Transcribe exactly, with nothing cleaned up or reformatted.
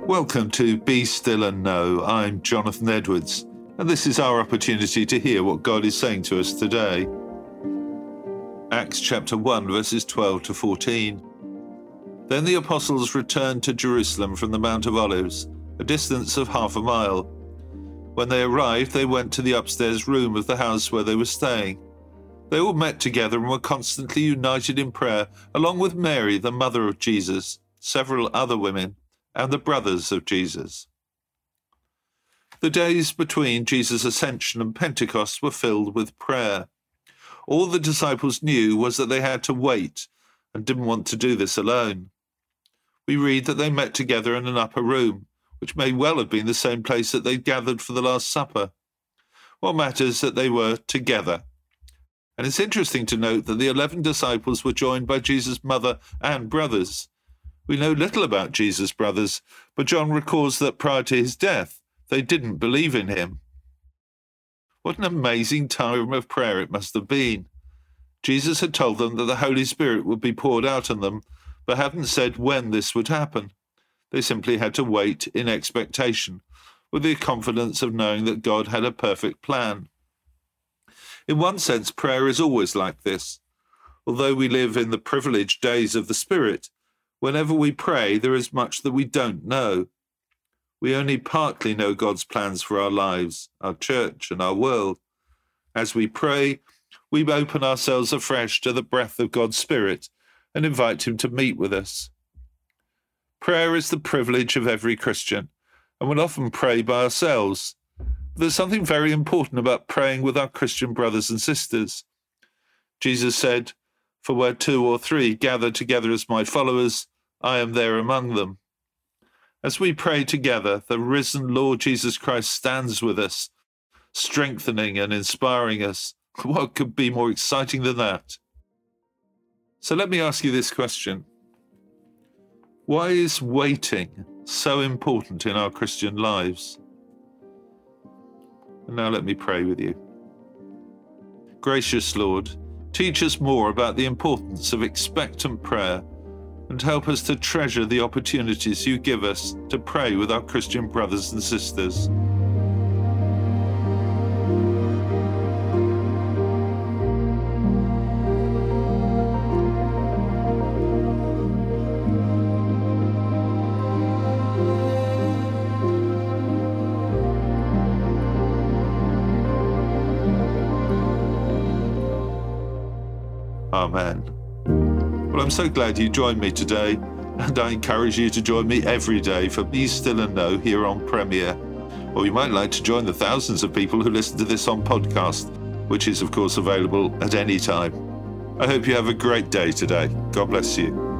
Welcome to Be Still and Know. I'm Jonathan Edwards, and this is our opportunity to hear what God is saying to us today. Acts chapter one, verses twelve to fourteen. Then the apostles returned to Jerusalem from the Mount of Olives, a distance of half a mile. When they arrived, they went to the upstairs room of the house where they were staying. They all met together and were constantly united in prayer, along with Mary, the mother of Jesus, several other women, and the brothers of Jesus. The days between Jesus' ascension and Pentecost were filled with prayer. All the disciples knew was that they had to wait and didn't want to do this alone. We read that they met together in an upper room, which may well have been the same place that they gathered for the Last Supper. What matters is that they were together. And it's interesting to note that the eleven disciples were joined by Jesus' mother and brothers. We know little about Jesus' brothers, but John records that prior to his death, they didn't believe in him. What an amazing time of prayer it must have been. Jesus had told them that the Holy Spirit would be poured out on them, but hadn't said when this would happen. They simply had to wait in expectation, with the confidence of knowing that God had a perfect plan. In one sense, prayer is always like this. Although we live in the privileged days of the Spirit, whenever we pray, there is much that we don't know. We only partly know God's plans for our lives, our church, and our world. As we pray, we open ourselves afresh to the breath of God's Spirit and invite him to meet with us. Prayer is the privilege of every Christian, and we'll often pray by ourselves. But there's something very important about praying with our Christian brothers and sisters. Jesus said, "For where two or three gather together as my followers, I am there among them." As we pray together, the risen Lord Jesus Christ stands with us, strengthening and inspiring us. What could be more exciting than that? So let me ask you this question. Why is waiting so important in our Christian lives? And now let me pray with you. Gracious Lord, teach us more about the importance of expectant prayer and help us to treasure the opportunities you give us to pray with our Christian brothers and sisters. Amen. Well, I'm so glad you joined me today, and I encourage you to join me every day for Be Still and Know here on Premier. Or you might like to join the thousands of people who listen to this on podcast, which is, of course, available at any time. I hope you have a great day today. God bless you.